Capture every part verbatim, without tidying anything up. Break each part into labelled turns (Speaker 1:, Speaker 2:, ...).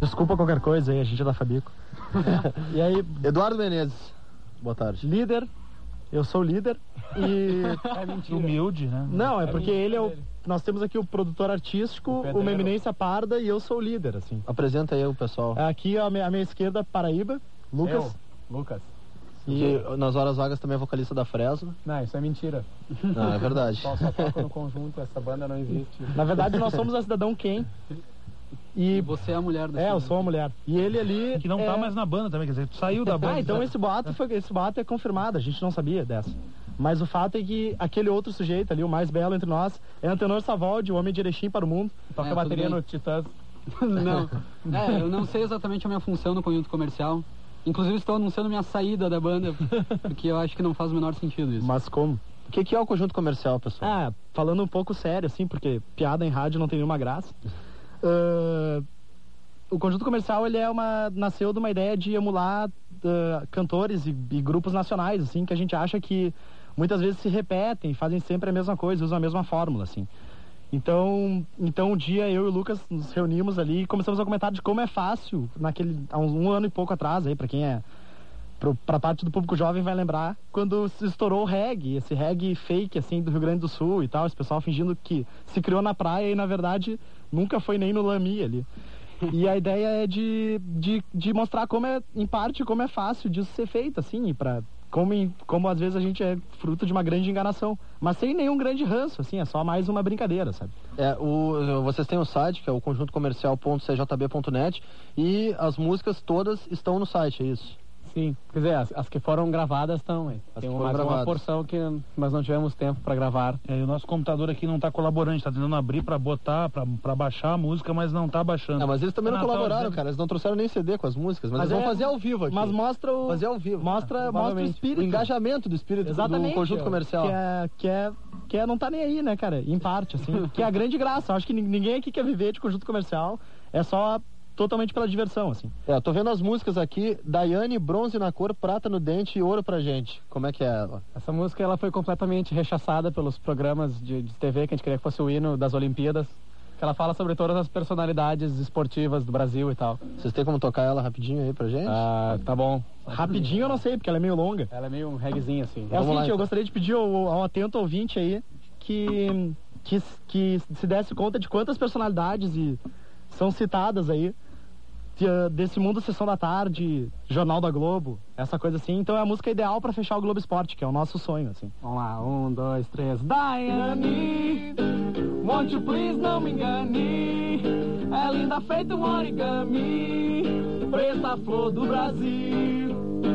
Speaker 1: Desculpa qualquer coisa aí, a gente é da Fabico. E aí...
Speaker 2: Eduardo Menezes, boa tarde.
Speaker 1: Líder, eu sou o líder e...
Speaker 3: É mentira.
Speaker 4: Humilde, né?
Speaker 1: Não, é porque
Speaker 3: mentira
Speaker 1: ele é o...
Speaker 3: dele.
Speaker 1: Nós temos aqui o produtor artístico,
Speaker 3: O
Speaker 1: uma eminência parda e eu sou o líder, assim.
Speaker 2: Apresenta aí o pessoal.
Speaker 1: Aqui à minha, à minha esquerda, Paraíba, Lucas.
Speaker 3: Eu, Lucas.
Speaker 2: Que nas horas vagas também é vocalista da Fresno.
Speaker 3: Não, isso é mentira.
Speaker 2: Não, é verdade.
Speaker 3: Só, só toca no conjunto, essa banda não existe.
Speaker 1: Na verdade, nós somos a Cidadão Quem.
Speaker 5: E
Speaker 1: E
Speaker 5: você é a mulher da
Speaker 1: é, eu
Speaker 5: Cidadão.
Speaker 1: sou uma mulher. E ele ali
Speaker 4: Que não
Speaker 1: é...
Speaker 4: tá mais na banda também, quer dizer, tu saiu da banda.
Speaker 1: Ah, então esse boato, foi, esse boato é confirmado, a gente não sabia dessa. Mas o fato é que aquele outro sujeito ali, o mais belo entre nós, é Antenor Savoldi, o homem de Erechim para o mundo.
Speaker 3: Toca
Speaker 5: É,
Speaker 3: bateria
Speaker 5: tudo bem.
Speaker 3: no Titãs.
Speaker 5: Não. É, eu não sei exatamente a minha função no conjunto comercial. Inclusive estou anunciando minha saída da banda, porque eu acho que não faz o menor sentido isso.
Speaker 1: Mas como?
Speaker 2: O que, que é o conjunto comercial, pessoal?
Speaker 1: Ah, falando um pouco sério, assim, porque piada em rádio não tem nenhuma graça. Ah, o conjunto comercial, ele é uma... nasceu de uma ideia de emular ah, cantores e, e grupos nacionais, assim, que a gente acha que muitas vezes se repetem, fazem sempre a mesma coisa, usam a mesma fórmula, assim. Então, então um dia eu e o Lucas nos reunimos ali e começamos a comentar de como é fácil, naquele, há uns, um ano e pouco atrás, aí, pra quem é... Pro, pra parte do público jovem vai lembrar, quando se estourou o reggae, esse reggae fake, assim, do Rio Grande do Sul e tal, esse pessoal fingindo que se criou na praia e, na verdade, nunca foi nem no Lami ali. E a ideia é de, de, de mostrar como é, em parte, como é fácil disso ser feito, assim, pra... Como, em, como às vezes a gente é fruto de uma grande enganação, mas sem nenhum grande ranço, assim, é só mais uma brincadeira, sabe?
Speaker 2: É, o, vocês têm o site, que é o conjunto comercial ponto c j b ponto net, e as músicas todas estão no site, é isso?
Speaker 3: Sim, quer dizer, as, as que foram gravadas estão, hein?
Speaker 2: As
Speaker 3: Tem
Speaker 2: que
Speaker 3: uma,
Speaker 2: foram
Speaker 3: mais uma
Speaker 2: gravadas.
Speaker 3: porção que nós não tivemos tempo pra gravar.
Speaker 4: É, e o nosso computador aqui não tá colaborando, a gente tá tentando abrir pra botar, pra, pra baixar a música, mas não tá baixando.
Speaker 2: Ah, mas eles também não,
Speaker 4: Não, tá
Speaker 2: colaboraram,
Speaker 4: dizendo-
Speaker 2: cara, eles não trouxeram nem C D com as músicas, mas,
Speaker 1: Mas
Speaker 2: eles
Speaker 1: é-
Speaker 2: vão fazer ao vivo aqui.
Speaker 1: Mas mostra o...
Speaker 2: Fazer ao vivo.
Speaker 1: Mostra, mostra o
Speaker 3: Provavelmente.
Speaker 1: espírito.
Speaker 2: O engajamento do espírito
Speaker 1: Exatamente.
Speaker 2: do conjunto
Speaker 1: ó,
Speaker 2: comercial.
Speaker 1: Que é, que é, que é não tá nem aí, né, cara? Em parte, assim. Que é a grande graça. Eu acho que nin- ninguém aqui quer viver de conjunto comercial. É só totalmente pela diversão, assim.
Speaker 2: É, eu tô vendo as músicas aqui, Daiane, bronze na cor, prata no dente e ouro pra gente. Como é que é ela?
Speaker 3: Essa música ela foi completamente rechaçada pelos programas de, de T V que a gente queria que fosse o hino das Olimpíadas. Que ela fala sobre todas as personalidades esportivas do Brasil e tal.
Speaker 2: Vocês têm como tocar ela rapidinho aí pra gente?
Speaker 3: Ah, tá bom.
Speaker 1: Rapidinho eu não sei, porque ela é meio longa.
Speaker 3: Ela é meio um reggaezinho assim.
Speaker 1: É o
Speaker 2: Vamos lá,
Speaker 1: seguinte, eu
Speaker 2: então.
Speaker 1: gostaria de pedir ao, ao atento ouvinte aí que, que, que se desse conta de quantas personalidades e são citadas aí de, uh, desse mundo Sessão da Tarde, Jornal da Globo, essa coisa assim. Então é a música ideal pra fechar o Globo Esporte, que é o nosso sonho, assim.
Speaker 3: Vamos lá, um, dois, três. Daiane, won't you please não me engane? É linda feito um origami, preta flor do Brasil.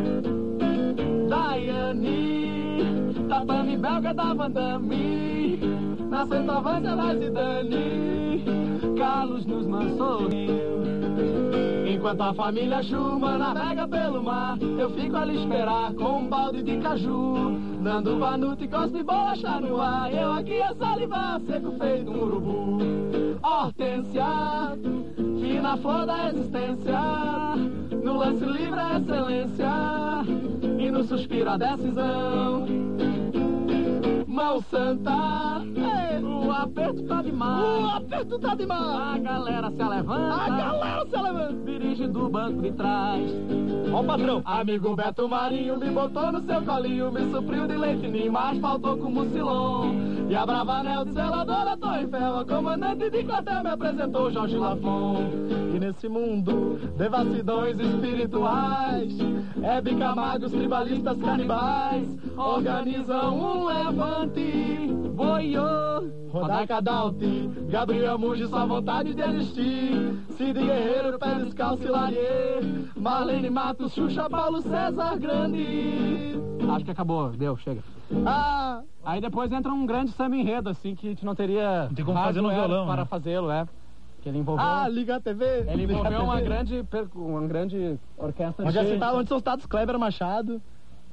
Speaker 3: Daiane, tatame belga da Vandame, na centroavância da Zidane, Carlos nos sorriu. Enquanto a família Schumann navega pelo mar, eu fico ali esperar com um balde de caju, dando vanuta e cospe bolacha no ar. Eu aqui a salivar, seco feito um urubu. Hortência, fina flor da existência, no lance livre a excelência e no suspiro a decisão. Mão santa, ei, o aperto tá demais.
Speaker 1: O aperto tá demais.
Speaker 3: A galera se levanta.
Speaker 1: A galera se levanta.
Speaker 3: Dirige do banco de trás.
Speaker 1: Ó o patrão.
Speaker 3: Amigo Beto Marinho me botou no seu colinho, me supriu de leite ninho, mas faltou com mucilon. E a Bravanel de zeladora Torre Ferro, a comandante de quartel me apresentou Jorge Lafon.
Speaker 1: E nesse mundo de vacilões espirituais, é bicamagos, tribalistas, canibais, organizam um levante.
Speaker 3: Boiô,
Speaker 1: Rodaica Dalti, Gabriel Muji, só vontade de existir. Cid Guerreiro, Pé Descalço e Larier, Marlene Matos, Xuxa, Paulo César Grande.
Speaker 3: acho que acabou, deu, chega.
Speaker 1: Ah!
Speaker 3: Aí depois entra um grande samba enredo, assim, que a gente não teria
Speaker 4: Não tem como fazer no
Speaker 3: hardware
Speaker 4: violão,
Speaker 3: para
Speaker 4: né?
Speaker 3: fazê-lo, é. Que ele envolveu,
Speaker 1: Ah, liga a T V!
Speaker 3: ele
Speaker 1: liga a
Speaker 3: envolveu uma
Speaker 1: T V.
Speaker 3: grande, per- uma grande orquestra
Speaker 1: Onde, é
Speaker 3: de...
Speaker 1: citado, onde são citados Kleber Machado,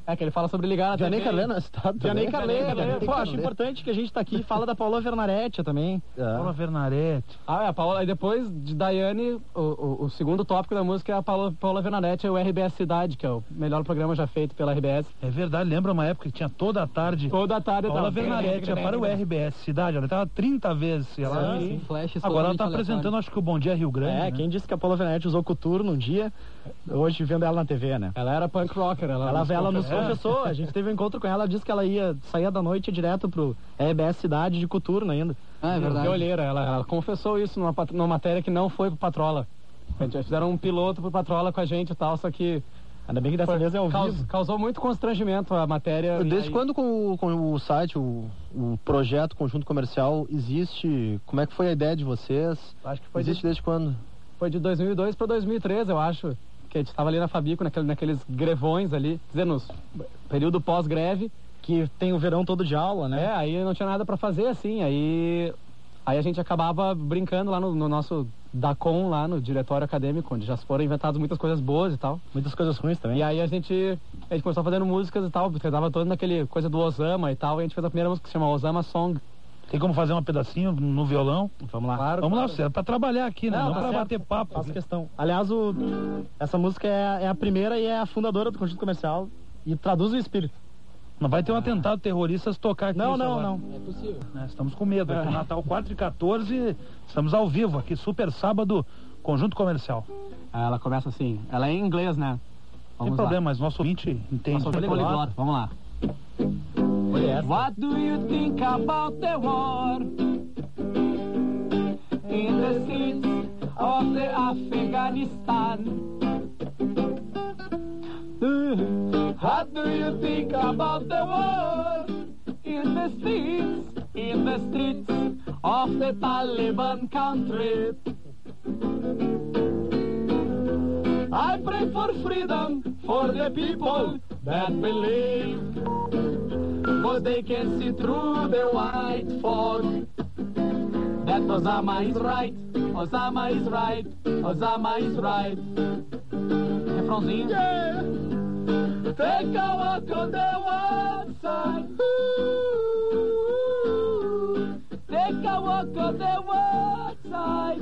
Speaker 5: É, que ele fala sobre ligar na
Speaker 2: Vianney
Speaker 5: T V.
Speaker 2: Carlena, estado
Speaker 1: Vianney
Speaker 2: também.
Speaker 1: Carlena, pô, acho importante que a gente tá aqui e fala da Paula Vernaretti também.
Speaker 4: Paula
Speaker 2: É.
Speaker 4: Vernaretti.
Speaker 5: Ah, é, a Paula, e depois de Daiane, o, o, o segundo tópico da música é a Paula, Paula Vernaretti, é o R B S Cidade, que é o melhor programa já feito pela R B S.
Speaker 4: É verdade, lembra uma época que tinha toda a tarde.
Speaker 5: Toda a tarde
Speaker 4: Paula
Speaker 5: tava-
Speaker 4: Vernaretti ia para o R B S Cidade, ela estava trinta vezes. Ela...
Speaker 5: Sim, sim. Flash
Speaker 4: Agora ela
Speaker 5: totalmente
Speaker 4: está apresentando, acho que o Bom Dia Rio Grande.
Speaker 1: É,
Speaker 4: né?
Speaker 1: quem disse que a Paula Vernaretti usou Coturno um dia, hoje vendo ela na T V, né?
Speaker 5: Ela era punk rocker. Ela,
Speaker 1: Ela,
Speaker 5: nos
Speaker 1: ela nos
Speaker 5: confessou.
Speaker 1: confessou, a gente teve um encontro com ela, ela disse que ela ia sair da noite direto pro R B S Cidade de Coturno ainda.
Speaker 5: Ah, é verdade. Olheira, ela, ela confessou isso numa, pat- numa matéria que não foi pro Patrola. A gente fizeram um piloto pro Patrola com a gente e tal, só que
Speaker 1: Ainda bem que dessa
Speaker 5: foi-
Speaker 1: vez é ao
Speaker 5: caus-
Speaker 1: vivo.
Speaker 5: causou muito constrangimento a matéria. e
Speaker 2: Desde
Speaker 5: aí-
Speaker 2: quando com, o- com o site, o, o projeto Conjunto Comercial existe? Como é que foi a ideia de vocês?
Speaker 5: Acho que foi
Speaker 2: Existe
Speaker 5: de,
Speaker 2: desde quando?
Speaker 5: foi de dois mil e dois para dois mil e treze, eu acho. Que a gente tava ali na Fabico, naquele, naqueles grevões ali, quer dizer, no período pós-greve.
Speaker 1: Que tem o verão todo de aula, né?
Speaker 5: É, aí não tinha nada pra fazer, assim, aí... Aí a gente acabava brincando lá no, no nosso DACOM, lá no diretório acadêmico, onde já foram inventadas muitas coisas boas e tal.
Speaker 1: Muitas coisas ruins também.
Speaker 5: E aí a gente, a gente começou fazendo músicas e tal, porque tava todo naquele coisa do Osama e tal, e a gente fez a primeira música que se chama Osama Song.
Speaker 4: Tem como fazer um pedacinho no violão?
Speaker 1: Vamos lá.
Speaker 5: Claro,
Speaker 4: Vamos lá,
Speaker 5: claro.
Speaker 4: César, pra trabalhar aqui, né?
Speaker 1: Não,
Speaker 4: Não,
Speaker 1: tá
Speaker 4: pra
Speaker 1: certo.
Speaker 4: bater papo.
Speaker 1: Faço questão. Aliás, o, essa música é, é a primeira e é a fundadora do Conjunto Comercial e traduz o espírito.
Speaker 4: Não vai ter um atentado terrorista se tocar aqui.
Speaker 1: Não,
Speaker 4: isso
Speaker 1: não,
Speaker 4: agora.
Speaker 1: não.
Speaker 5: É possível.
Speaker 4: Né? Estamos com medo. Aqui, Natal quatro e quatorze, estamos ao vivo aqui, super sábado, Conjunto Comercial.
Speaker 5: Aí ela começa assim, ela é em inglês, né?
Speaker 4: Não tem problema, mas nosso ouvinte entende.
Speaker 5: Nosso ouvinte poliglota, vamos lá.
Speaker 1: Foi essa.
Speaker 3: What do you think about the war? In the streets of the Afghanistan. What do you think about the war? In the streets, in the streets of the Taliban country. I pray for freedom for the people that believe, but they can see through the white fog. That Osama is right, Osama is right, Osama is right. Refrãozinho. Yeah. Take a walk on the one side. Ooh. Take a walk on the one side.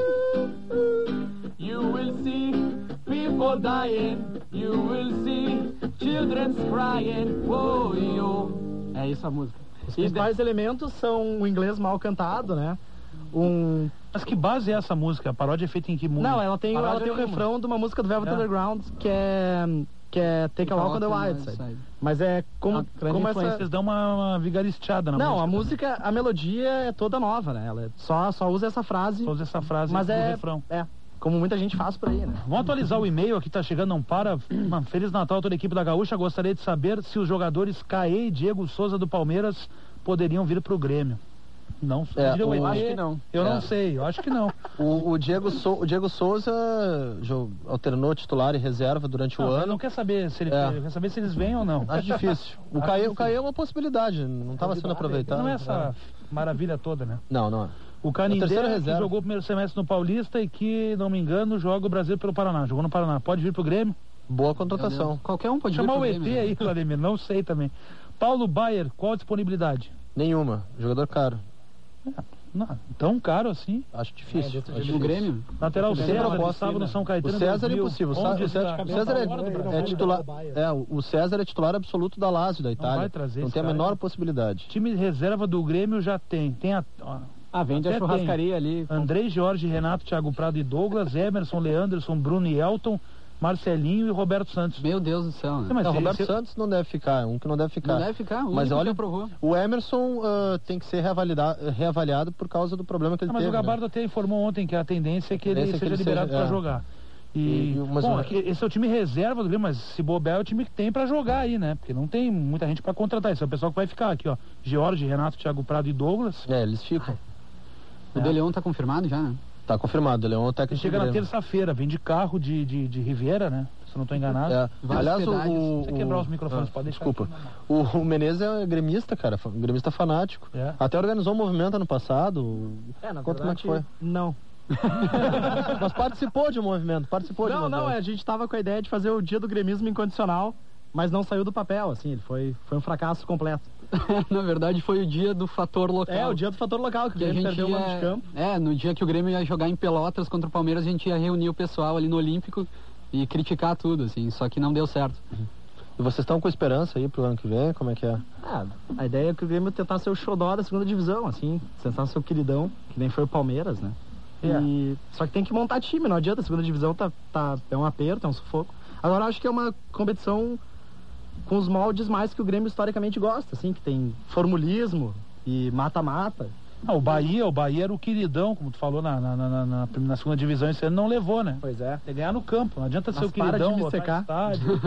Speaker 3: You will see people dying. You will see children crying. Oh, yo.
Speaker 5: É isso a música.
Speaker 1: Os principais elementos são o inglês mal cantado, né? Um...
Speaker 4: Mas que base é essa música? A paródia é feita em que mundo?
Speaker 1: Não, ela tem, ela
Speaker 5: Paródia
Speaker 1: tem o
Speaker 5: nenhuma.
Speaker 1: refrão de uma música do Velvet
Speaker 4: É.
Speaker 1: Underground que é, que é Take a Walk on the Wild Side. Mas é como,
Speaker 5: Ah, grande
Speaker 1: como
Speaker 5: influência.
Speaker 1: essa...
Speaker 4: Vocês dão uma, uma vigaristeada na
Speaker 1: Não,
Speaker 4: música.
Speaker 1: a música, a melodia é toda nova, né? Ela é- só, só usa essa frase,
Speaker 4: Só usa essa frase
Speaker 1: mas
Speaker 4: do
Speaker 1: é,
Speaker 4: refrão.
Speaker 1: é, como muita gente faz por aí, né?
Speaker 4: Vamos atualizar o e-mail aqui, tá chegando, não para. Mano, Feliz Natal a toda a equipe da Gaúcha. Gostaria de saber se os jogadores Caê e Diego Souza do Palmeiras poderiam vir pro Grêmio. Não,
Speaker 2: É,
Speaker 4: diria
Speaker 2: o-
Speaker 4: E T.
Speaker 5: acho que não.
Speaker 4: Eu
Speaker 2: É.
Speaker 4: não sei, eu acho que não.
Speaker 2: O, o, Diego, Sou- o Diego Souza jo- alternou titular e reserva durante
Speaker 4: Não,
Speaker 2: o
Speaker 4: ele
Speaker 2: ano.
Speaker 4: não quer saber se ele
Speaker 2: É.
Speaker 4: quer saber se eles vêm ou não.
Speaker 2: Acho difícil. O
Speaker 4: Acho
Speaker 2: Caê, o
Speaker 4: difícil.
Speaker 2: Caê é uma possibilidade, não estava sendo aproveitado.
Speaker 4: Não é essa maravilha toda, né?
Speaker 2: Não, não é.
Speaker 4: O Canindé,
Speaker 2: terceira
Speaker 4: que
Speaker 2: reserva.
Speaker 4: jogou o primeiro semestre no Paulista e que, não me engano, joga o Brasil pelo Paraná. Jogou no Paraná. Pode vir pro Grêmio?
Speaker 2: Boa contratação.
Speaker 5: Qualquer um pode vir
Speaker 4: Chamar
Speaker 5: pro
Speaker 4: o E
Speaker 5: Grêmio,
Speaker 4: T
Speaker 5: né?
Speaker 4: aí, Vladimir. Não sei também. Paulo Baier, qual a disponibilidade?
Speaker 2: Nenhuma. Jogador caro.
Speaker 4: Não, tão caro assim.
Speaker 2: Acho difícil. Acho
Speaker 5: O
Speaker 2: difícil.
Speaker 5: Grêmio?
Speaker 4: Lateral
Speaker 2: Sem
Speaker 4: César,
Speaker 2: proposta,
Speaker 4: estava no São
Speaker 2: O
Speaker 4: Caetano.
Speaker 2: César é
Speaker 4: dois mil.
Speaker 2: impossível. O
Speaker 4: Onde
Speaker 2: César,
Speaker 4: está?
Speaker 2: o César
Speaker 1: Tá fora do
Speaker 2: é,
Speaker 1: Brasil.
Speaker 2: é titular.
Speaker 1: Do Bayern.
Speaker 2: É, o o César é titular absoluto da Lazio, da Itália.
Speaker 4: vai trazer
Speaker 2: Não
Speaker 4: esse
Speaker 2: tem a
Speaker 4: cara
Speaker 2: menor
Speaker 4: aí.
Speaker 2: possibilidade.
Speaker 4: Time reserva do Grêmio já tem. Tem a, ó,
Speaker 5: Ah, vende
Speaker 4: Até
Speaker 5: a churrascaria ali.
Speaker 4: Andrei, Jorge, Renato, Thiago Prado e Douglas, Emerson, Leanderson, Bruno e Elton, Marcelinho e Roberto Santos.
Speaker 5: Meu Deus do céu, né?
Speaker 4: Não, mas
Speaker 2: Não,
Speaker 4: se-
Speaker 2: Roberto
Speaker 4: se-
Speaker 2: Santos não deve ficar, é um que não deve ficar.
Speaker 5: Não deve ficar, o
Speaker 2: Mas
Speaker 5: único
Speaker 2: olha,
Speaker 5: que aprovou.
Speaker 2: o Emerson ah, tem que ser reavaliado, reavaliado por causa do problema que ele
Speaker 4: Ah, mas
Speaker 2: teve.
Speaker 4: o Gabardo
Speaker 2: né?
Speaker 4: até informou ontem que a tendência é que ele
Speaker 2: Tendência é que
Speaker 4: seja
Speaker 2: ele
Speaker 4: liberado
Speaker 2: seja-
Speaker 4: para
Speaker 2: é.
Speaker 4: jogar. E,
Speaker 2: E- mas
Speaker 4: bom,
Speaker 2: o-
Speaker 4: aqui- esse é o time reserva do Grêmio, mas se bobear é o time que tem para jogar aí, né? Porque não tem muita gente para contratar. Esse é o pessoal que vai ficar aqui, ó. Jorge, Renato, Thiago Prado e Douglas.
Speaker 2: É, eles ficam.
Speaker 5: O
Speaker 4: É.
Speaker 5: De Leon tá confirmado já, né?
Speaker 2: Tá confirmado, ele é um
Speaker 4: Ele
Speaker 2: técnico
Speaker 4: chega
Speaker 2: do
Speaker 4: na
Speaker 2: Grêmio.
Speaker 4: terça-feira, vem de carro de, de, de Riviera, né? Se eu não estou enganado.
Speaker 2: É.
Speaker 5: Vários
Speaker 2: Aliás, o,
Speaker 5: pedágios.
Speaker 2: o,
Speaker 4: Você quebrar os microfones,
Speaker 2: ah,
Speaker 4: pode deixar
Speaker 2: Desculpa.
Speaker 4: aqui,
Speaker 2: O, o Menezes é gremista, cara. fa- Gremista fanático.
Speaker 4: É.
Speaker 2: Até organizou um movimento ano passado.
Speaker 1: É, na
Speaker 2: Conta como é que
Speaker 1: verdade,
Speaker 2: foi.
Speaker 1: não.
Speaker 2: Mas participou de um movimento, participou de um
Speaker 1: Não, não,
Speaker 2: movimento.
Speaker 1: a gente tava com a ideia de fazer o dia do gremismo incondicional mas não saiu do papel, assim, ele foi, foi um fracasso completo.
Speaker 5: Na verdade, foi o dia do fator local.
Speaker 1: É, o dia do fator local, que,
Speaker 5: que
Speaker 1: o
Speaker 5: a
Speaker 1: Grêmio
Speaker 5: gente
Speaker 1: perdeu o
Speaker 5: ia...
Speaker 1: mando de campo.
Speaker 5: É, no dia que o Grêmio ia jogar em Pelotas contra o Palmeiras, a gente ia reunir o pessoal ali no Olímpico e criticar tudo, assim, só que não deu certo.
Speaker 2: E vocês estão com esperança aí pro ano que vem? Como é que é?
Speaker 1: Ah, a ideia é que o Grêmio tentar ser o xodó da segunda divisão, assim, tentar ser o queridão, que nem foi o Palmeiras, né?
Speaker 4: É.
Speaker 1: E... Só que tem que montar time, não adianta, a segunda divisão tá, tá, é um aperto, é um sufoco. Agora eu acho que é uma competição com os moldes mais que o Grêmio historicamente gosta, assim, que tem formulismo e mata-mata.
Speaker 4: Ah, o Bahia, o Bahia era o queridão, como tu falou na, na, na, na, na segunda divisão, esse ano não levou, né?
Speaker 1: Pois é.
Speaker 4: Tem que ganhar no campo, não adianta ser
Speaker 1: Mas
Speaker 4: o queridão,
Speaker 1: para de me
Speaker 4: botar
Speaker 1: secar.
Speaker 4: estádio.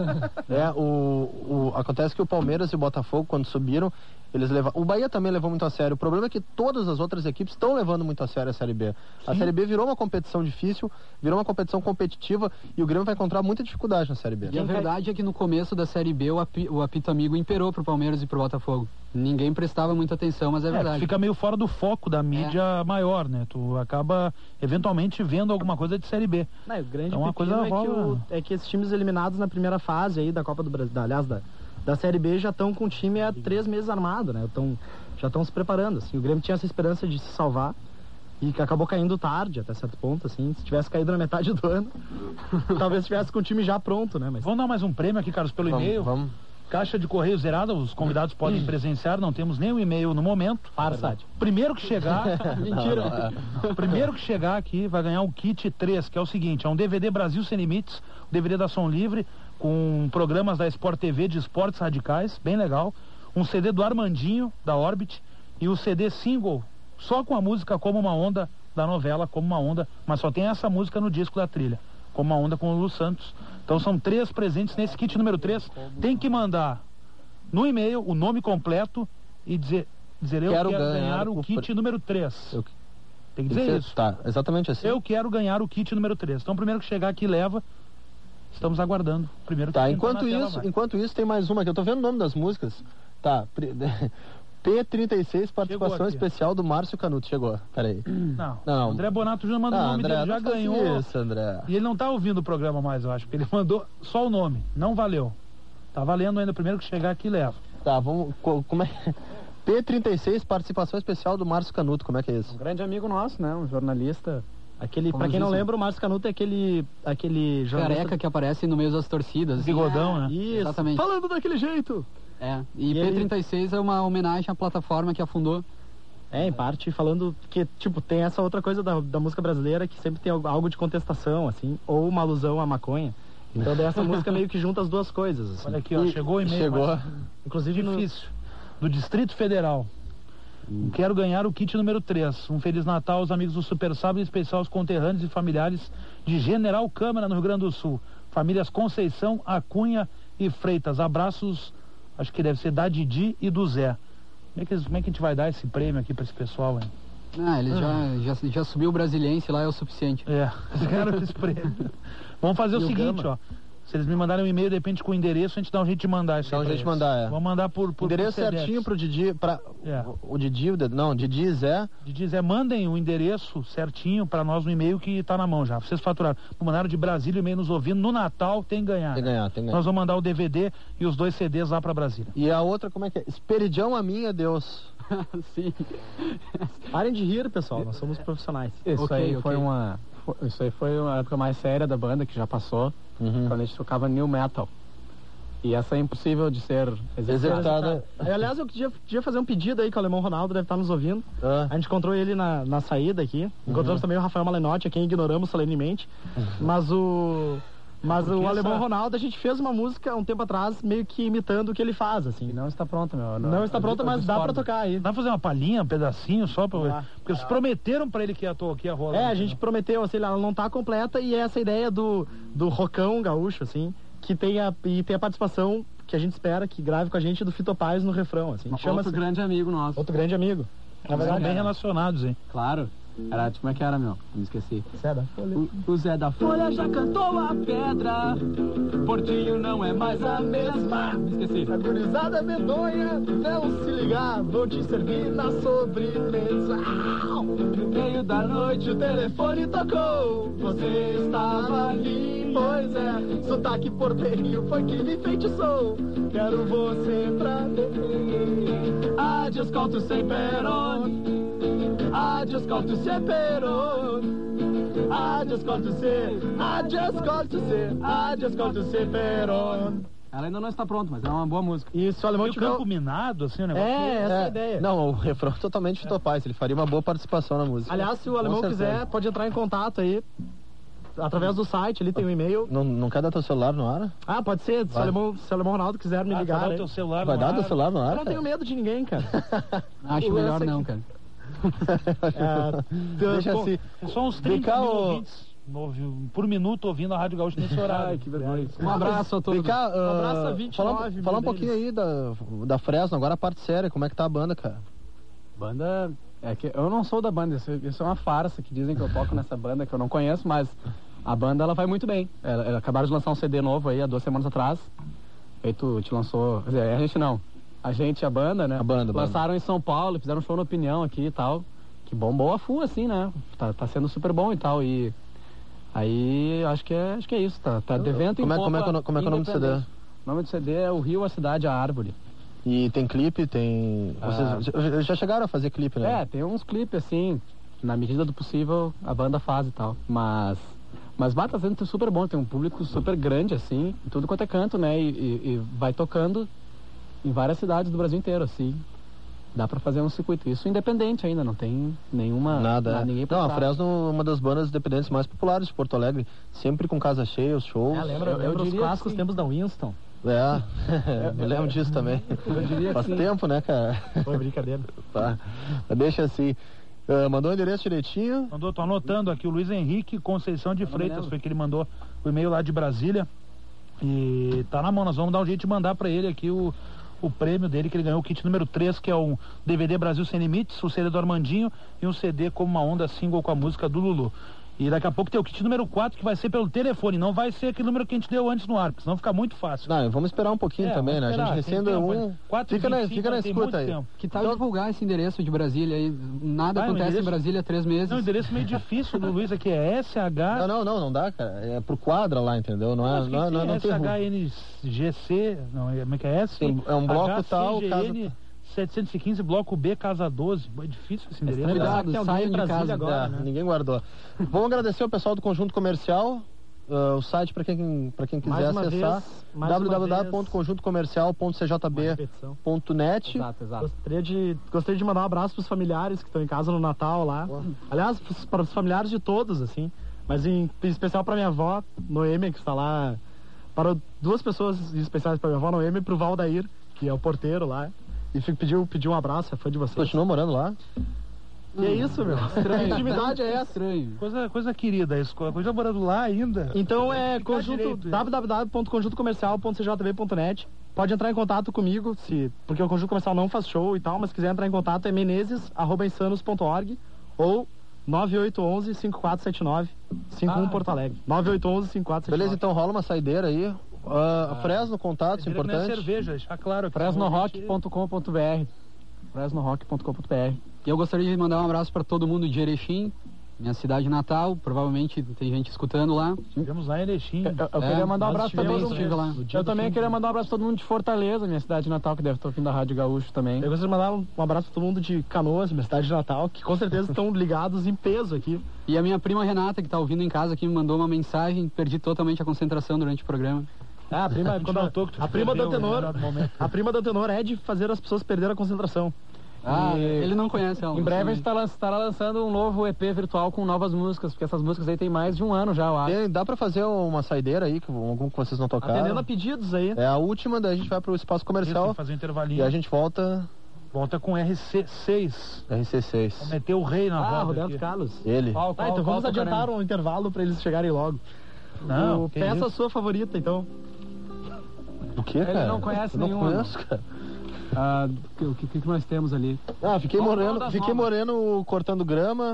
Speaker 2: É, o, o, acontece que o Palmeiras e o Botafogo, quando subiram, eles levaram... O Bahia também levou muito a sério. O problema é que todas as outras equipes estão levando muito a sério a Série B. A Série B virou uma competição difícil, virou uma competição competitiva e o Grêmio vai encontrar muita dificuldade na Série B.
Speaker 5: E a verdade é que no começo da Série B o, api, o apito amigo imperou pro Palmeiras e pro Botafogo. Ninguém prestava muita atenção, mas é,
Speaker 4: É,
Speaker 5: verdade.
Speaker 4: fica meio fora do foco da mídia
Speaker 5: É.
Speaker 4: maior, né? Tu acaba eventualmente vendo alguma coisa de Série B.
Speaker 1: Não, o grande
Speaker 4: Então, uma
Speaker 1: pepino
Speaker 4: coisa
Speaker 1: é, que
Speaker 4: rola.
Speaker 1: o, é que esses times eliminados na primeira fase aí da Copa do Brasil, da, aliás, da, da Série B já estão com o time há três meses armado, né? Tão, já estão se preparando, assim. O Grêmio tinha essa esperança de se salvar e que acabou caindo tarde, até certo ponto, assim. Se tivesse caído na metade do ano, talvez tivesse com o time já pronto, né? Mas
Speaker 4: Vamos dar mais um prêmio aqui, Carlos, pelo
Speaker 2: Vamos,
Speaker 4: e-mail.
Speaker 2: vamos.
Speaker 4: Caixa de correio zerada, os convidados podem presenciar, não temos nem o e-mail no momento.
Speaker 1: farsa.
Speaker 4: Primeiro que chegar,
Speaker 2: Mentira.
Speaker 4: primeiro que chegar aqui vai ganhar o kit três, que é o seguinte, é um D V D Brasil Sem Limites, D V D da Som Livre, com programas da Sport T V de esportes radicais, bem legal. Um C D do Armandinho, da Orbit, e o C D single, só com a música Como Uma Onda, da novela Como Uma Onda, mas só tem essa música no disco da trilha, Como Uma Onda com o Lu Santos. Então são três presentes nesse kit número três. Tem que mandar no e-mail o nome completo e dizer, dizer eu
Speaker 2: Quero
Speaker 4: quero,
Speaker 2: ganhar
Speaker 4: ganhar, o
Speaker 2: o
Speaker 4: kit
Speaker 2: pre-
Speaker 4: número três.
Speaker 2: Eu-
Speaker 4: Tem que
Speaker 2: Tem
Speaker 4: dizer
Speaker 2: que
Speaker 4: isso.
Speaker 2: ser- Tá, exatamente assim.
Speaker 4: Eu quero ganhar o kit número três. Então, primeiro que chegar aqui, leva. Estamos aguardando. Primeiro que
Speaker 2: Tá,
Speaker 4: entra
Speaker 2: enquanto
Speaker 4: na tela,
Speaker 2: isso,
Speaker 4: vai.
Speaker 2: enquanto isso tem mais uma aqui. Eu tô vendo o nome das músicas. Tá, pri- P trinta e seis, participação
Speaker 4: aqui.
Speaker 2: especial do Márcio Canuto. Chegou, peraí.
Speaker 4: Não.
Speaker 2: Não.
Speaker 4: O André Bonato já mandou
Speaker 2: Ah,
Speaker 4: o nome
Speaker 2: André,
Speaker 4: dele, já
Speaker 2: não faz
Speaker 4: ganhou.
Speaker 2: isso, André.
Speaker 4: E ele não tá ouvindo o programa mais, eu acho, porque ele mandou só o nome. Não valeu. Tá valendo ainda, primeiro que chegar aqui, leva.
Speaker 2: Tá, vamos... co- Como é... P trinta e seis, participação especial do Márcio Canuto. Como é que é isso?
Speaker 1: Um grande amigo nosso, né? Um jornalista. Aquele, pra quem não
Speaker 5: Famosíssimo.
Speaker 1: lembra, o Márcio Canuto é aquele, aquele jornalista...
Speaker 5: Careca que aparece no meio das torcidas.
Speaker 4: Bigodão,
Speaker 5: É,
Speaker 4: né?
Speaker 1: Isso,
Speaker 5: Exatamente.
Speaker 1: falando daquele jeito.
Speaker 5: É. E,
Speaker 1: E
Speaker 5: P
Speaker 1: ele-
Speaker 5: trinta e seis é uma homenagem à plataforma que afundou.
Speaker 1: É, em parte falando que, tipo, tem essa outra coisa da, da música brasileira que sempre tem algo de contestação, assim, ou uma alusão à maconha. Então daí essa música meio que junta as duas coisas, assim.
Speaker 4: Olha aqui, ó,
Speaker 2: E-
Speaker 4: chegou o e-mail.
Speaker 2: Chegou.
Speaker 4: mas
Speaker 1: Inclusive no...
Speaker 4: Difícil. Do Distrito Federal. Quero ganhar o kit número três. Um Feliz Natal aos amigos do Super Sábado, em especial aos conterrâneos e familiares de General Câmara, no Rio Grande do Sul. Famílias Conceição, Acunha e Freitas. Abraços, acho que deve ser da Didi e do Zé. Como é que, como é que a gente vai dar esse prêmio aqui pra esse pessoal, hein?
Speaker 5: Ah, ele já, já, já subiu o Brasiliense lá, é o suficiente.
Speaker 4: É, eles ganharam esse prêmio. Vamos fazer o
Speaker 1: E o
Speaker 4: seguinte,
Speaker 1: Gama?
Speaker 4: ó. Se eles me mandarem um e-mail, de repente, com o endereço, a gente dá um jeito de mandar isso
Speaker 2: Dá
Speaker 4: aí
Speaker 2: um
Speaker 4: pra
Speaker 2: jeito de
Speaker 4: eles.
Speaker 2: mandar, é.
Speaker 4: Vamos mandar por, por
Speaker 2: Endereço
Speaker 4: por Sedex.
Speaker 2: certinho pro Didi, pra...
Speaker 4: É.
Speaker 2: O Didi, o Ded- não, Didi e Zé.
Speaker 4: Didi Zé, mandem o endereço certinho pra nós no e-mail que tá na mão já. Vocês faturaram. Mandaram de Brasília o e-mail nos ouvindo. No Natal tem que ganhar.
Speaker 2: Tem que ganhar, tem que ganhar.
Speaker 4: Nós vamos mandar o D V D e os dois C Ds lá pra Brasília.
Speaker 2: E a outra, como é que é? Esperidião a minha, Deus.
Speaker 5: Sim.
Speaker 1: Parem de rir, pessoal, nós somos profissionais.
Speaker 6: Isso
Speaker 5: Ok,
Speaker 6: aí
Speaker 5: ok.
Speaker 6: foi uma. foi- Isso aí foi uma época mais séria da banda que já passou,
Speaker 2: Uhum.
Speaker 6: quando a gente tocava new metal. E essa é impossível de ser executada.
Speaker 2: Executada.
Speaker 1: Aí, aliás, eu podia, podia fazer um pedido aí que o Alemão Ronaldo deve estar nos ouvindo.
Speaker 2: Ah.
Speaker 1: A gente encontrou ele na, na saída aqui. Encontramos também o Rafael Malenotti, a quem ignoramos solenemente. Mas o... Mas
Speaker 4: Porque
Speaker 1: o Alemão
Speaker 4: essa-
Speaker 1: Ronaldo, a gente fez uma música um tempo atrás, meio que imitando o que ele faz, assim.
Speaker 6: E não está pronta, meu.
Speaker 1: Não está pronta,
Speaker 6: eu
Speaker 1: mas dá pra
Speaker 6: discordo.
Speaker 1: tocar aí.
Speaker 4: Dá pra fazer uma palhinha, um pedacinho só pra...
Speaker 1: Dá.
Speaker 4: Porque eles prometeram pra ele que ia, to... que ia rolar.
Speaker 1: É, a
Speaker 4: né?
Speaker 1: gente prometeu, assim, ela não tá completa e é essa ideia do, do rockão gaúcho, assim, que tem a, e tem a participação que a gente espera que grave com a gente do Fito Paz no refrão, assim. Chama-se
Speaker 5: Outro grande amigo nosso.
Speaker 1: outro grande amigo. Na
Speaker 4: São
Speaker 1: verdade,
Speaker 4: bem relacionados, hein?
Speaker 5: Claro. Era, como é que era, meu? Me esqueci.
Speaker 1: Ceda.
Speaker 5: O, o Zé da Folha já cantou a pedra. Portinho não é mais a mesma. Me esqueci.
Speaker 1: A gurizada medonha, não se ligar, vou te servir na sobremesa.
Speaker 5: No meio da noite
Speaker 1: O telefone tocou, você estava ali Pois é, sotaque porteirinho foi que me enfeitiçou. Quero você pra mim.
Speaker 3: I just called to say Peron. I just called to say Peron. I just called to say, I just called to say, I just called to say Peron.
Speaker 5: Ela ainda não está pronta, mas é uma boa música.
Speaker 1: E se o alemão
Speaker 4: E o
Speaker 1: tiver...
Speaker 4: campo minado, assim, o negócio.
Speaker 1: É, essa é a ideia.
Speaker 2: Não, o refrão é totalmente Fito Paz, ele faria uma boa participação na música.
Speaker 1: Aliás, se o
Speaker 2: Com
Speaker 1: alemão
Speaker 2: certeza.
Speaker 1: quiser, pode entrar em contato aí. Através do site, ali tem um e-mail.
Speaker 2: Não, não quer dar teu celular no ar?
Speaker 1: Ah, pode ser. Se o
Speaker 2: Vai.
Speaker 1: alemão, se o alemão Ronaldo quiser me
Speaker 4: Ah,
Speaker 1: ligar.
Speaker 4: vai dar
Speaker 1: aí.
Speaker 4: o teu celular
Speaker 2: Vai
Speaker 4: no
Speaker 2: dar
Speaker 4: ar.
Speaker 2: teu celular no
Speaker 1: Eu
Speaker 2: ar?
Speaker 1: não tenho medo de ninguém, cara.
Speaker 5: Acho
Speaker 1: O
Speaker 5: melhor
Speaker 1: lance é
Speaker 5: não,
Speaker 1: que-
Speaker 5: cara.
Speaker 1: É,
Speaker 2: Deixa
Speaker 1: bom,
Speaker 2: assim.
Speaker 4: É só uns
Speaker 2: Vem
Speaker 4: trinta
Speaker 2: cá,
Speaker 4: mil
Speaker 2: ô-
Speaker 4: ouvintes no- por minuto ouvindo a Rádio Gaúcha nesse horário.
Speaker 1: Ai, que vergonha.
Speaker 5: Um abraço a todos.
Speaker 2: Vem cá,
Speaker 1: Um abraço a
Speaker 2: uh,
Speaker 1: vinte e
Speaker 2: fala,
Speaker 1: nove
Speaker 2: fala um
Speaker 1: mil
Speaker 2: pouquinho aí da, da Fresno, agora a parte séria, como é que tá a banda, cara?
Speaker 6: Banda. É que eu não sou da banda, isso, isso é uma farsa que dizem que eu toco nessa banda que eu não conheço, mas a banda ela vai muito bem. Ela, ela acabaram de lançar um C D novo aí há duas semanas atrás. Aí tu te lançou. Quer dizer, a gente não. A gente, a banda, né?
Speaker 2: A banda, a banda.
Speaker 6: Lançaram em São Paulo, fizeram um show na Opinião aqui e tal. Que bombou a full, assim, né? Tá, tá sendo super bom e tal. E aí acho que é, acho que é isso, tá, tá de vento em
Speaker 2: Como é, como, é,
Speaker 6: popa,
Speaker 2: que- como é que é o nome do C D?
Speaker 6: independente. O nome do C D é O Rio, a Cidade, a Árvore.
Speaker 2: E tem clipe, tem... Vocês já- já chegaram a fazer clipe, né?
Speaker 6: É, tem uns clipes assim, na medida do possível a banda faz e tal. Mas, mas bah, tá sendo super bom, tem um público super grande assim, em tudo quanto é canto, né? E, e- e vai tocando em várias cidades do Brasil inteiro, assim. Dá pra fazer um circuito. Isso independente ainda, não tem nenhuma.
Speaker 2: Nada,
Speaker 6: na-
Speaker 2: é.
Speaker 6: ninguém por
Speaker 2: Não, a
Speaker 6: trás.
Speaker 2: Fresno é uma das bandas independentes mais populares de Porto Alegre. Sempre com casa cheia, os shows.
Speaker 1: É, lembra,
Speaker 6: Eu- eu
Speaker 1: lembra os
Speaker 6: diria
Speaker 1: clássicos
Speaker 6: que sim.
Speaker 1: tempos da Winston?
Speaker 2: É, me lembro disso também.
Speaker 6: Eu diria que
Speaker 2: Faz
Speaker 6: sim.
Speaker 2: tempo, né, cara?
Speaker 1: Foi brincadeira.
Speaker 2: Tá. Mas deixa assim. Ah, mandou o endereço direitinho.
Speaker 4: Mandou, tô anotando aqui, o Luiz Henrique Conceição de
Speaker 6: Tá
Speaker 4: Freitas,
Speaker 6: mandando.
Speaker 4: foi que ele mandou o e-mail lá de Brasília. E tá na mão, nós vamos dar um jeito de mandar pra ele aqui o, o prêmio dele, que ele ganhou o kit número três, que é um D V D Brasil Sem Limites, o C D do Armandinho e um C D Como uma Onda single com a música do Lulu. E daqui a pouco tem o kit número quatro, que vai ser pelo telefone, não vai ser aquele número que a gente deu antes no ar, porque senão fica muito fácil.
Speaker 2: Não, vamos esperar um pouquinho
Speaker 4: É,
Speaker 2: também, né?
Speaker 4: vamos
Speaker 2: A gente
Speaker 4: esperar,
Speaker 2: recém
Speaker 4: tem
Speaker 2: deu
Speaker 4: tempo,
Speaker 2: um.
Speaker 4: né? quatro e
Speaker 2: Fica na,
Speaker 4: vinte e cinco,
Speaker 2: fica na
Speaker 4: tem
Speaker 2: escuta
Speaker 4: muito
Speaker 2: aí.
Speaker 4: tempo.
Speaker 5: Que tal divulgar esse endereço de Brasília aí? Nada
Speaker 4: Ah, o
Speaker 5: acontece
Speaker 4: endereço-
Speaker 5: em Brasília há três meses.
Speaker 4: Não, o endereço meio difícil do Luiz aqui é S H...
Speaker 2: Não, não, não, não dá, cara. É pro quadra lá, entendeu? Não é,
Speaker 4: Acho que
Speaker 2: não, é- não, é-
Speaker 4: sim,
Speaker 2: não tem
Speaker 4: S
Speaker 2: ruim.
Speaker 4: H N G C, não, é- como é que é S?
Speaker 2: Tem- é um bloco tal,
Speaker 4: H C G N setecentos e quinze, bloco B, casa doze. É difícil esse endereço.
Speaker 5: Cuidado,
Speaker 1: Tem alguém
Speaker 5: saiam
Speaker 1: em
Speaker 5: de
Speaker 1: Brasília
Speaker 5: casa.
Speaker 1: agora,
Speaker 2: É,
Speaker 1: né?
Speaker 2: Ninguém guardou. Vamos agradecer o pessoal do Conjunto Comercial. ah, o site para quem, pra quem quiser
Speaker 1: Mais uma
Speaker 2: acessar.
Speaker 1: vez, mais uma
Speaker 2: w w w
Speaker 1: vez.
Speaker 2: ponto conjunto comercial ponto c j b
Speaker 1: Repetição.
Speaker 2: ponto net.
Speaker 6: Exato, exato.
Speaker 1: Gostaria de, gostaria de mandar um abraço pros familiares que estão em casa no Natal lá. Aliás, pros- para os familiares de todos, assim. Mas em, em especial para minha avó, Noêmia, que está lá. Para duas pessoas especiais para minha avó, Noêmia, e pro Valdair, que é o porteiro lá. E fico, pediu, pediu um abraço, é fã de vocês.
Speaker 2: Continua morando lá?
Speaker 1: Que é isso, meu? Que intimidade é essa?
Speaker 5: Estranho.
Speaker 4: Coisa, coisa querida, isso. Coisa morando lá ainda.
Speaker 1: Então é
Speaker 4: Fica
Speaker 1: conjunto
Speaker 4: direito, é.
Speaker 1: w w w ponto conjunto comercial ponto c j b ponto net. Pode entrar em contato comigo, se, porque o Conjunto Comercial não faz show e tal, mas se quiser entrar em contato é menezes arroba insanos ponto org ou nove oito um um, cinco quatro sete nove, cinco um
Speaker 6: Ah,
Speaker 1: Porto Alegre. nove oito um um, cinco quatro sete nove.
Speaker 2: Beleza, então rola uma saideira aí. Ah, Fresno, contatos,
Speaker 4: Direto na
Speaker 2: importante.
Speaker 4: cerveja, deixar claro. que
Speaker 6: fresno
Speaker 4: senão a
Speaker 6: rock
Speaker 4: gente-
Speaker 6: ponto com ponto b r fresno rock ponto com ponto b r
Speaker 5: E eu gostaria de mandar um abraço para todo mundo de Erechim, minha cidade natal. Provavelmente tem gente escutando lá.
Speaker 4: Tivemos lá em Erechim.
Speaker 6: Eu, eu
Speaker 5: É,
Speaker 6: queria mandar um
Speaker 5: nós
Speaker 6: abraço pra
Speaker 5: tivemos,
Speaker 6: todo mundo.
Speaker 5: estive lá.
Speaker 1: No dia
Speaker 6: Eu
Speaker 1: do
Speaker 6: também
Speaker 1: fim.
Speaker 6: queria mandar um abraço pra todo mundo de Fortaleza, minha cidade natal, que deve estar ouvindo a Rádio Gaúcho também.
Speaker 1: Eu gostaria de mandar um, um abraço para todo mundo de Canoas, minha cidade de Natal, que com certeza estão ligados em peso aqui.
Speaker 5: E a minha prima Renata, que tá ouvindo em casa aqui, me mandou uma mensagem. Perdi totalmente a concentração durante o programa.
Speaker 1: Ah, a prima,
Speaker 4: gente
Speaker 1: quando a,
Speaker 4: notou que tu
Speaker 1: a prima do
Speaker 4: perdeu no
Speaker 1: Antenor,
Speaker 4: dado momento.
Speaker 1: a prima do Antenor é de fazer as pessoas perderem a concentração.
Speaker 5: Ah,
Speaker 6: E-
Speaker 5: ele não conhece ela.
Speaker 6: Em breve a
Speaker 5: não
Speaker 6: gente tá lan- estará lançando um novo E P virtual com novas músicas, porque essas músicas aí tem mais de um ano já, eu acho.
Speaker 2: Tem- dá pra fazer uma saideira aí, que, algum que vocês não tocaram?
Speaker 1: Atendendo a pedidos aí.
Speaker 2: É a última, daí a gente vai pro espaço
Speaker 4: Isso, tem
Speaker 2: comercial
Speaker 4: que fazer um
Speaker 2: e
Speaker 4: intervalinho.
Speaker 2: a gente volta
Speaker 4: Volta com R C seis.
Speaker 2: R C seis.
Speaker 4: Vou meter o rei na
Speaker 1: Ah,
Speaker 4: roda
Speaker 1: Roberto
Speaker 4: aqui.
Speaker 1: Carlos.
Speaker 2: Ele.
Speaker 6: Qual,
Speaker 1: Ah,
Speaker 6: qual,
Speaker 1: então
Speaker 6: qual
Speaker 1: vamos
Speaker 6: tocaremos?
Speaker 1: adiantar um intervalo para eles chegarem logo.
Speaker 4: Não,
Speaker 1: O-
Speaker 4: que
Speaker 1: peça a
Speaker 4: isso.
Speaker 1: sua favorita, então.
Speaker 2: Do que,
Speaker 6: Ele
Speaker 2: cara?
Speaker 6: não conhece
Speaker 2: Eu não
Speaker 6: nenhuma,
Speaker 2: conheço, cara.
Speaker 5: Ah, o que, que, que nós temos ali?
Speaker 2: Ah, fiquei
Speaker 6: Vamos falar
Speaker 2: moreno,
Speaker 6: das
Speaker 2: fiquei
Speaker 6: novas.
Speaker 2: moreno cortando grama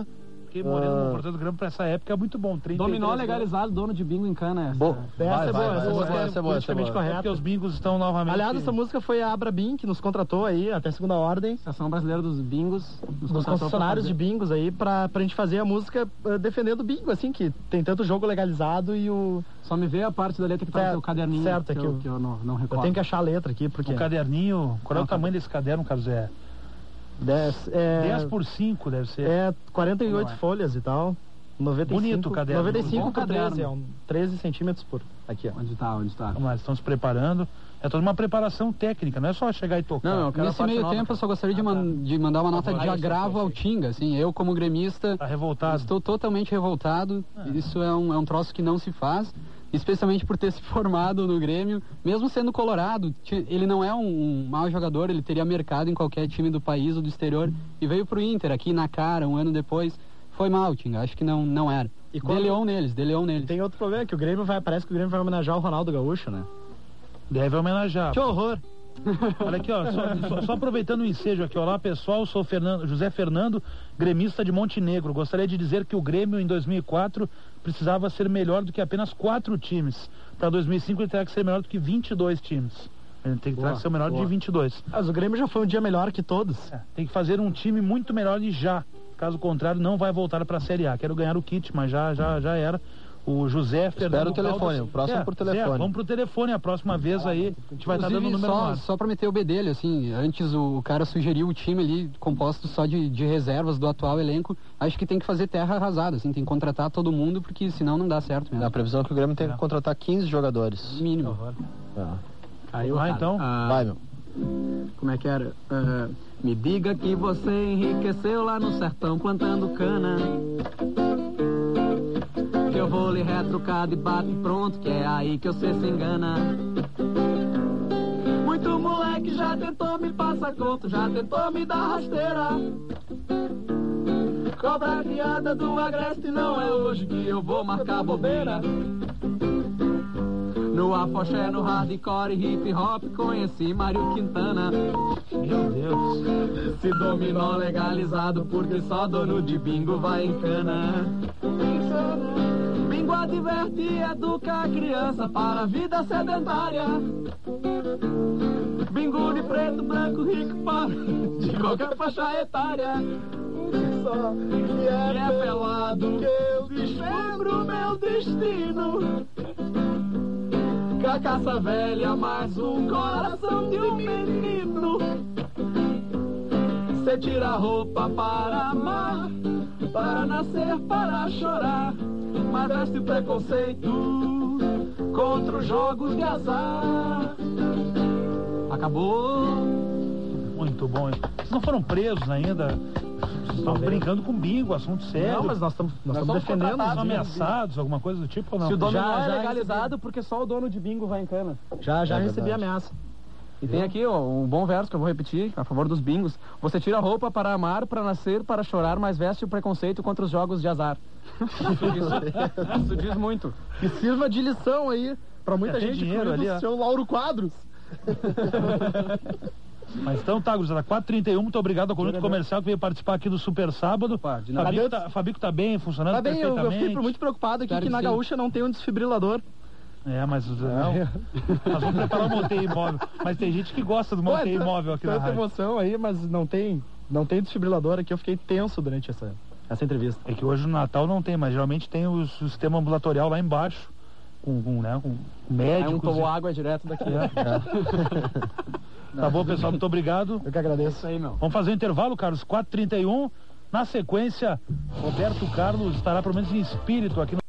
Speaker 4: Fiquei morando
Speaker 2: Ah.
Speaker 4: no portão do Grêmio pra essa época, é muito bom. trinta e três
Speaker 6: Dominó
Speaker 4: anos.
Speaker 6: legalizado, dono de bingo em cana. Essa.
Speaker 2: Bo-
Speaker 1: Essa
Speaker 2: vai,
Speaker 1: é boa,
Speaker 2: vai,
Speaker 1: essa
Speaker 2: vai,
Speaker 1: é boa,
Speaker 2: essa é boa, essa é
Speaker 1: politicamente
Speaker 2: boa.
Speaker 4: É
Speaker 1: correta.
Speaker 4: porque os bingos estão novamente...
Speaker 1: Aliás, essa música foi a Abra Bim, que nos contratou aí, até segunda ordem,
Speaker 6: Associação Brasileira dos Bingos. Nos
Speaker 1: dos
Speaker 6: contratou
Speaker 1: concessionários
Speaker 6: pra
Speaker 1: de
Speaker 6: fazer.
Speaker 1: bingos aí, pra, pra gente fazer a música uh, defendendo o bingo, assim, que tem tanto jogo legalizado e o...
Speaker 6: Só me vê a parte da letra que tá
Speaker 1: Certo,
Speaker 6: no seu caderninho.
Speaker 1: certo, é
Speaker 6: que,
Speaker 1: que
Speaker 6: eu,
Speaker 1: eu-
Speaker 6: que eu não, não
Speaker 1: Eu
Speaker 6: recordo.
Speaker 1: tenho que achar a letra aqui, porque...
Speaker 4: O caderninho, qual é o
Speaker 6: Não, tá
Speaker 4: tamanho desse caderno, Carlos? É
Speaker 1: dez, é,
Speaker 4: dez por cinco, deve ser.
Speaker 1: é quarenta e oito
Speaker 6: Não é.
Speaker 1: folhas e tal. noventa e cinco,
Speaker 4: Bonito o caderno.
Speaker 1: noventa e cinco
Speaker 6: Bom
Speaker 1: por treze,
Speaker 6: caderno.
Speaker 1: é um treze centímetros por... Aqui, ó.
Speaker 6: Onde tá, onde tá?
Speaker 4: Vamos lá, estão se preparando. É toda uma preparação técnica, não é só chegar e tocar.
Speaker 6: Não, eu quero a
Speaker 5: Nesse
Speaker 6: parte
Speaker 5: meio
Speaker 6: nova,
Speaker 5: tempo, eu
Speaker 6: cara.
Speaker 5: só gostaria de, man- de mandar uma nota
Speaker 4: Vai,
Speaker 5: de
Speaker 4: vai,
Speaker 5: agravo
Speaker 4: vai,
Speaker 5: ao
Speaker 4: vai.
Speaker 5: Tinga. Assim, eu, como gremista,
Speaker 4: Tá revoltado.
Speaker 5: estou totalmente revoltado. Isso é um, é um troço que não se faz. Especialmente por ter se formado no Grêmio, mesmo sendo colorado. ti- Ele não é um, um mau jogador, ele teria mercado em qualquer time do país ou do exterior. E veio pro Inter aqui na cara, um ano depois. Foi mal, Tinga. Acho que não, não era.
Speaker 1: E quando-
Speaker 5: Deleou neles, deleou neles.
Speaker 1: Tem outro problema, que o Grêmio vai... Parece que o Grêmio vai homenagear o Ronaldo Gaúcho, né?
Speaker 4: Deve homenagear.
Speaker 1: Que horror!
Speaker 4: Olha aqui, ó, só, só- só aproveitando o ensejo aqui, olá pessoal, sou Fernando, José Fernando, gremista de Montenegro. Gostaria de dizer que o Grêmio em dois mil e quatro precisava ser melhor do que apenas quatro times. Para dois mil e cinco ele terá que ser melhor do que vinte e dois times. Ele tem que, terá que ser o melhor de vinte e dois.
Speaker 1: Mas o Grêmio já foi um dia melhor que todos.
Speaker 4: É, tem que fazer um time muito melhor e já. Caso contrário, não vai voltar para a Série A. Quero ganhar o kit, mas já, já, já era. O José Fernando
Speaker 2: o telefone,
Speaker 4: Caldas-
Speaker 2: o próximo
Speaker 4: É,
Speaker 2: por telefone.
Speaker 4: é, vamos pro telefone, a próxima vez aí a gente vai estar dando o
Speaker 5: Inclusive,
Speaker 4: número no
Speaker 5: só,
Speaker 4: ar.
Speaker 5: só pra meter o bedelho, assim, antes o, o cara sugeriu o time ali composto só de, de reservas do atual elenco. Acho que tem que fazer terra arrasada, assim, tem que contratar todo mundo, porque senão não dá certo mesmo.
Speaker 2: Na previsão é que o Grêmio tem que contratar quinze jogadores.
Speaker 5: Mínimo.
Speaker 2: É.
Speaker 6: Aí
Speaker 4: Vai,
Speaker 6: cara,
Speaker 4: então.
Speaker 6: ah,
Speaker 2: Vai, meu.
Speaker 6: Como é que era? Ah, me diga que você enriqueceu lá no sertão plantando cana. Que eu vou lhe retrucar de bate pronto, que é aí que você se engana. Muito moleque já tentou me passar conto, já tentou me dar rasteira. Cobra criada do Agreste, não é hoje que eu vou marcar bobeira. No afoxé, no hardcore e hip hop conheci Mário Quintana.
Speaker 4: Meu Deus.
Speaker 6: Se dominó legalizado, porque só dono de bingo vai em cana. Bingo adverte e educa a criança para a vida sedentária. Bingo de preto, branco, rico, pobre, de qualquer faixa etária. Que é pelado, que eu desmembro meu destino. Cacaça velha, mais um coração de um menino. Cê tira a roupa para amar, para nascer, para chorar, mas veste preconceito contra os jogos de azar. Acabou.
Speaker 4: Muito bom, hein? Vocês não foram presos ainda? Vocês estão brincando com bingo, assunto sério.
Speaker 1: Não, mas nós estamos nós estamos
Speaker 6: somos
Speaker 1: defendendo.
Speaker 6: contratados,
Speaker 4: São
Speaker 1: os bingos.
Speaker 4: ameaçados, alguma coisa do tipo ou não?
Speaker 6: Se o dominó
Speaker 1: Já-
Speaker 6: é
Speaker 1: já
Speaker 6: legalizado, porque só o dono de bingo vai em cana.
Speaker 1: Já, já
Speaker 2: É
Speaker 1: recebi
Speaker 2: verdade.
Speaker 1: ameaça.
Speaker 6: E tem aqui ó, um bom verso que eu vou repetir a favor dos bingos. Você tira a roupa para amar, para nascer, para chorar, mas veste o preconceito contra os jogos de azar. Isso, isso- isso diz muito.
Speaker 1: Que sirva de lição aí pra muita
Speaker 4: É, tem
Speaker 1: gente,
Speaker 4: dinheiro
Speaker 1: incluindo
Speaker 4: ali, ó.
Speaker 1: o seu Lauro Quadros.
Speaker 4: Mas então tá, gurizada, quatro e trinta e um, muito obrigado ao Conjunto Comercial que veio participar aqui do Super Sábado.
Speaker 6: de nada.
Speaker 4: Fabico tá, Fabico tá bem, funcionando
Speaker 1: Tá bem, eu, eu
Speaker 4: perfeitamente.
Speaker 1: fiquei muito preocupado aqui
Speaker 5: Claro
Speaker 1: que
Speaker 5: que
Speaker 1: na
Speaker 5: sim.
Speaker 1: Gaúcha não tem um desfibrilador.
Speaker 4: É, mas não. Nós vamos preparar o monteio imóvel. Mas tem gente que gosta do monteio
Speaker 1: Ué,
Speaker 4: imóvel aqui na
Speaker 1: tanta
Speaker 4: rádio.
Speaker 1: emoção aí, mas não tem, não tem desfibrilador aqui. Eu fiquei tenso durante essa, essa entrevista.
Speaker 4: É que hoje no Natal não tem, mas geralmente tem o sistema ambulatorial lá embaixo. Com, com, né, com
Speaker 6: Aí
Speaker 4: médicos.
Speaker 6: um tomou
Speaker 4: e-
Speaker 6: água direto daqui.
Speaker 4: Tá bom, pessoal, muito obrigado.
Speaker 1: Eu que agradeço.
Speaker 6: Isso aí, meu.
Speaker 4: Vamos fazer o intervalo, Carlos, quatro e trinta e um. Na sequência, Roberto Carlos estará pelo menos em espírito aqui no